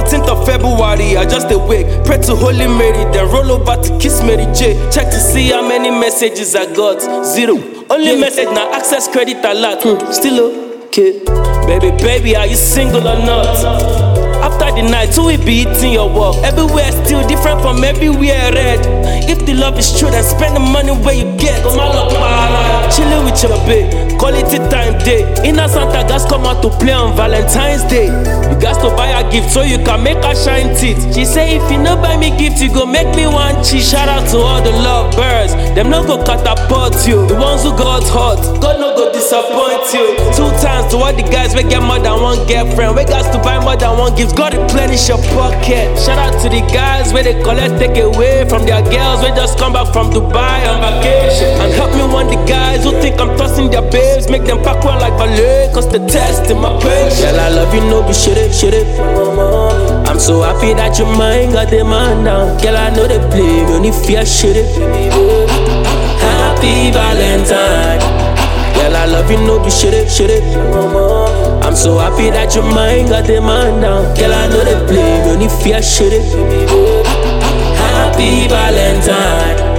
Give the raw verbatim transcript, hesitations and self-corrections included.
fourteenth of February, I just awake. Pray to Holy Mary, then roll over to kiss Mary J. Check to see how many messages I got. Zero. Only yeah. message now, access credit alert. Hmm. Still okay. Baby, baby, are you single or not? After the night, who will be eating your work? Everywhere still different from everywhere red. If the love is true, then spend the money where you get. Chilling with your babe, quality time day. Inner Santa gas come out to play on Valentine's Day. You got to buy a gift so you can make her shine teeth. She say if you no buy me gift, you go make me one cheat. Shout out to all the love birds. Them no go catapult you. The ones who got hot, God no go disappoint you. Two times to all the guys we get more than one girlfriend. We got to buy more than one gift. God replenish your pocket. Shout out to the guys where they collect take away from their girls. We just come back from Dubai on vacation. And help me want the guys who think I'm tossing their babes. Make them pack one like ballet, cause the test in my patience. Girl, I love you, no be shit it, shit it. I'm so happy that your mind got the man down. Girl, I know they play, me only fear shit it. Happy Valentine. Girl, I love you, no be shit it, shit it. I'm so happy that your mind got the man down. Girl, I know they play, me only fear shit it. Happy Valentine.